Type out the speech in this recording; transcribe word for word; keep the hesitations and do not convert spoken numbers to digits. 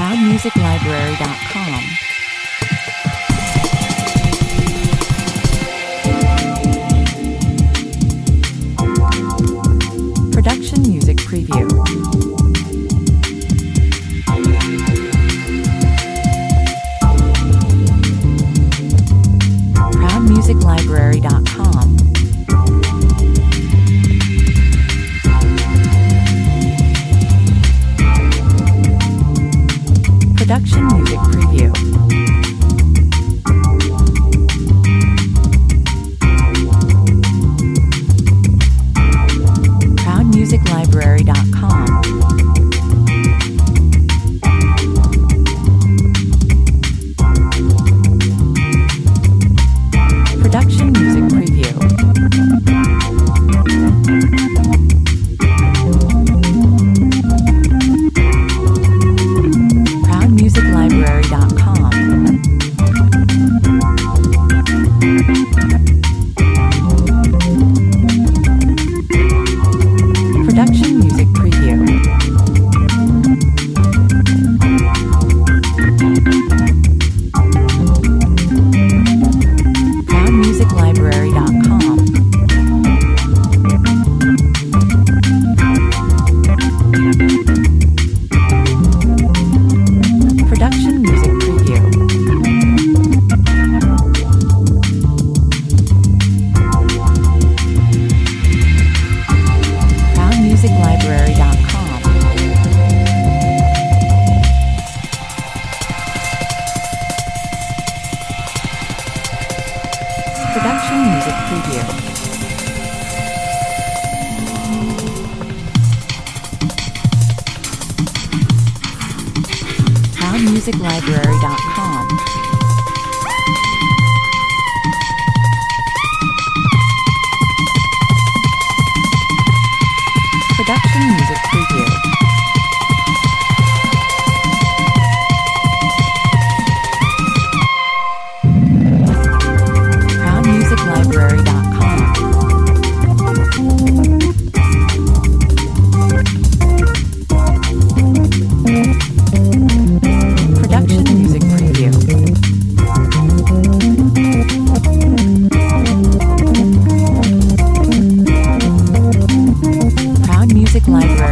proud music library dot com. Production music preview. proud music library dot com. Production music preview. proud music library dot com. Production music preview. proud music library dot com. Production music preview. proud music library dot com. Production music preview. proud music library dot com. Production music preview. proud music library dot com. Production music preview. proud music library dot com. Production music preview. proud music library